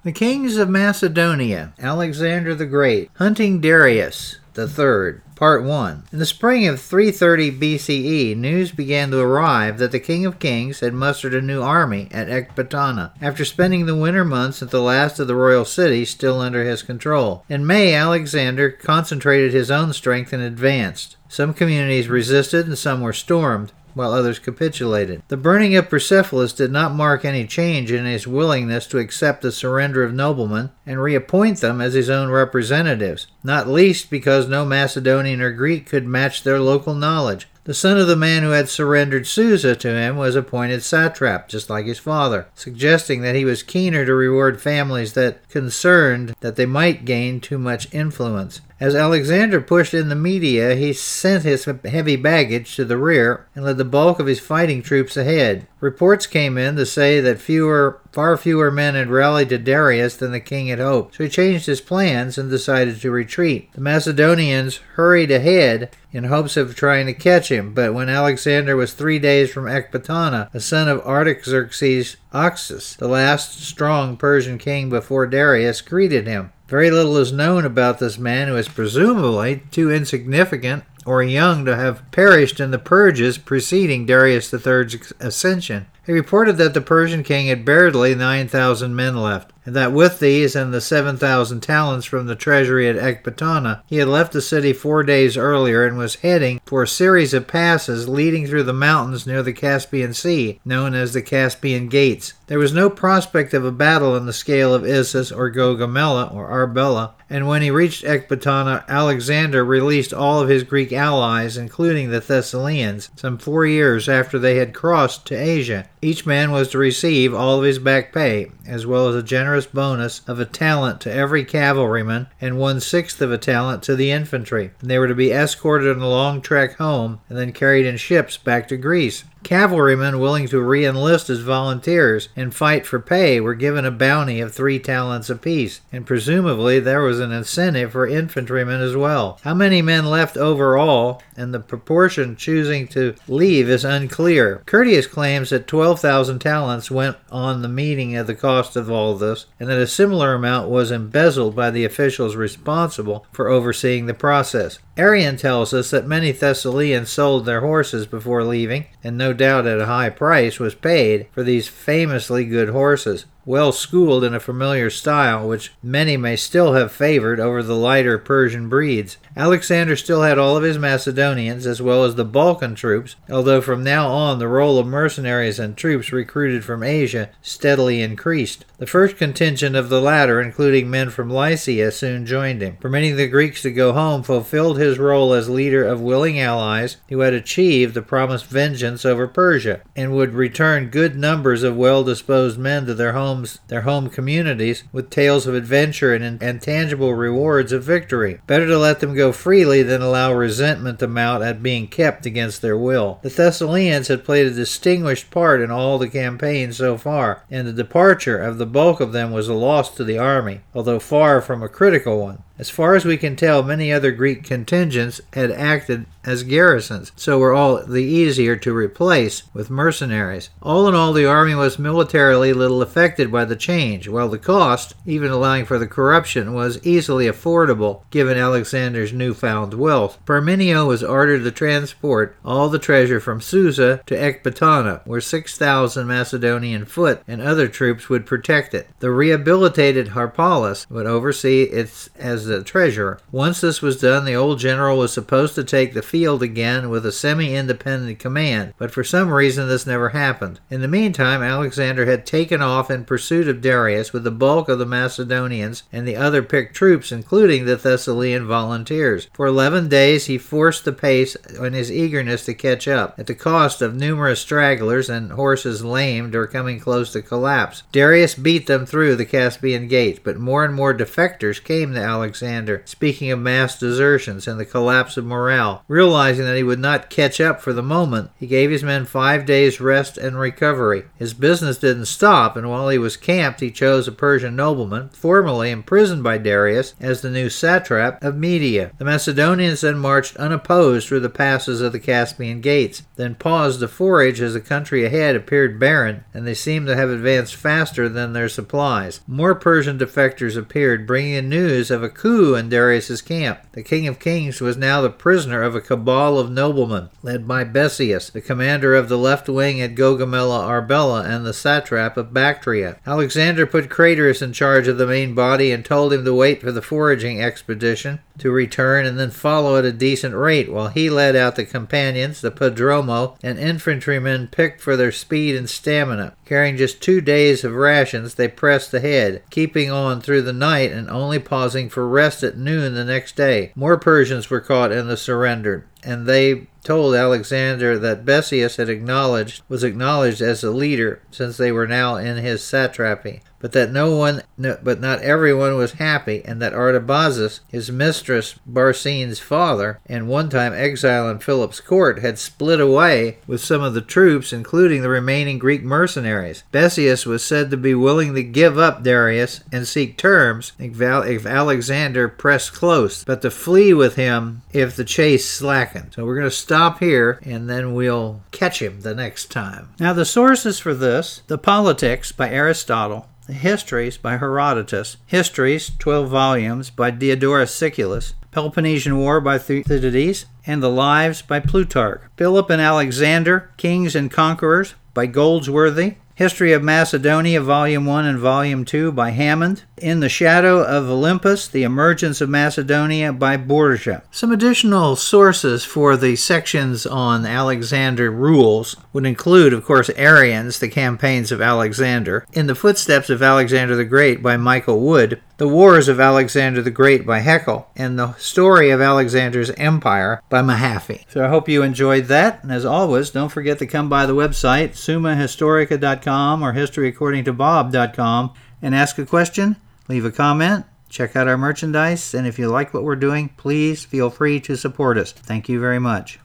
The kings of Macedonia, Alexander the Great, hunting Darius III. Part 1. In the spring of 330 BCE, news began to arrive that the King of Kings had mustered a new army at Ecbatana, after spending the winter months at the last of the royal cities still under his control. In May, Alexander concentrated his own strength and advanced. Some communities resisted and some were stormed, while others capitulated. The burning of Persepolis did not mark any change in his willingness to accept the surrender of noblemen and reappoint them as his own representatives, not least because no Macedonian or Greek could match their local knowledge. The son of the man who had surrendered Susa to him was appointed satrap, just like his father, suggesting that he was keener to reward families that concerned that they might gain too much influence. As Alexander pushed in the Media, he sent his heavy baggage to the rear and led the bulk of his fighting troops ahead. Reports came in to say that far fewer men had rallied to Darius than the king had hoped, so he changed his plans and decided to retreat. The Macedonians hurried ahead in hopes of trying to catch him, but when Alexander was 3 days from Ecbatana, the son of Artaxerxes Oxus, the last strong Persian king before Darius, greeted him. Very little is known about this man, who is presumably too insignificant or young to have perished in the purges preceding Darius III's ascension. He reported that the Persian king had barely 9,000 men left, and that with these and the 7,000 talents from the treasury at Ecbatana, he had left the city 4 days earlier and was heading for a series of passes leading through the mountains near the Caspian Sea, known as the Caspian Gates. There was no prospect of a battle on the scale of Issus or Gaugamela or Arbela, and when he reached Ecbatana, Alexander released all of his Greek allies, including the Thessalians, some 4 years after they had crossed to Asia. Each man was to receive all of his back pay, as well as a generous bonus of a talent to every cavalryman and 1/6 of a talent to the infantry. And they were to be escorted on a long trek home and then carried in ships back to Greece. Cavalrymen willing to re-enlist as volunteers and fight for pay were given a bounty of 3 talents apiece, and presumably there was an incentive for infantrymen as well. How many men left overall, and the proportion choosing to leave, is unclear. Curtius claims that 12,000 talents went on the meeting of the cost of all this, and that a similar amount was embezzled by the officials responsible for overseeing the process. Arrian tells us that many Thessalians sold their horses before leaving, and no doubt at a high price was paid for these famously good horses, well schooled in a familiar style which many may still have favored over the lighter Persian breeds. Alexander still had all of his Macedonians as well as the Balkan troops, although from now on the role of mercenaries and troops recruited from Asia steadily increased. The first contingent of the latter, including men from Lycia, soon joined him. Permitting the Greeks to go home fulfilled his role as leader of willing allies who had achieved the promised vengeance over Persia, and would return good numbers of well-disposed men to their home communities, with tales of adventure and tangible rewards of victory. Better to let them go freely than allow resentment to mount at being kept against their will. The Thessalians had played a distinguished part in all the campaigns so far, and the departure of the bulk of them was a loss to the army, although far from a critical one. As far as we can tell, many other Greek contingents had acted as garrisons, so were all the easier to replace with mercenaries. All in all, the army was militarily little affected by the change, while the cost, even allowing for the corruption, was easily affordable given Alexander's newfound wealth. Parmenio was ordered to transport all the treasure from Susa to Ecbatana, where 6,000 Macedonian foot and other troops would protect it. The rehabilitated Harpalus would oversee it as the treasurer. Once this was done, the old general was supposed to take the field again with a semi-independent command, but for some reason this never happened. In the meantime, Alexander had taken off in pursuit of Darius with the bulk of the Macedonians and the other picked troops, including the Thessalian volunteers. For 11 days he forced the pace in his eagerness to catch up, at the cost of numerous stragglers and horses lamed or coming close to collapse. Darius beat them through the Caspian Gate, but more and more defectors came to Alexander Alexander, speaking of mass desertions and the collapse of morale. Realizing that he would not catch up for the moment, he gave his men 5 days' rest and recovery. His business didn't stop, and while he was camped, he chose a Persian nobleman, formerly imprisoned by Darius, as the new satrap of Media. The Macedonians then marched unopposed through the passes of the Caspian Gates, then paused to forage as the country ahead appeared barren, and they seemed to have advanced faster than their supplies. More Persian defectors appeared, bringing in news of a coup in Darius's camp. The King of Kings was now the prisoner of a cabal of noblemen, led by Bessius, the commander of the left wing at Gaugamela Arbela and the satrap of Bactria. Alexander put Craterus in charge of the main body and told him to wait for the foraging expedition to return and then follow at a decent rate, while he led out the companions, the Prodromo, and infantrymen picked for their speed and stamina. Carrying just 2 days of rations, they pressed ahead, keeping on through the night and only pausing for rest at noon the next day. More Persians were caught and surrendered, and they told Alexander that Bessius was acknowledged as the leader, since they were now in his satrapy, but that not everyone was happy, and that Artabazus, his mistress Barcine's father, and one time exile in Philip's court, had split away with some of the troops, including the remaining Greek mercenaries. Bessius was said to be willing to give up Darius and seek terms if Alexander pressed close, but to flee with him if the chase slackened. So we're going to stop here, and then we'll catch him the next time. Now, the sources for this: the Politics by Aristotle, the Histories by Herodotus, Histories, 12 volumes, by Diodorus Siculus, Peloponnesian War by Thucydides, and the Lives by Plutarch, Philip and Alexander, Kings and Conquerors by Goldsworthy, History of Macedonia, Volume 1 and Volume 2 by Hammond, In the Shadow of Olympus, The Emergence of Macedonia by Borgia. Some additional sources for the sections on Alexander rules would include, of course, Arrian's The Campaigns of Alexander, In the Footsteps of Alexander the Great by Michael Wood, The Wars of Alexander the Great by Haeckel, and The Story of Alexander's Empire by Mahaffy. So I hope you enjoyed that, and as always, don't forget to come by the website, summahistorica.com or historyaccordingtobob.com, and ask a question, leave a comment, check out our merchandise, and if you like what we're doing, please feel free to support us. Thank you very much.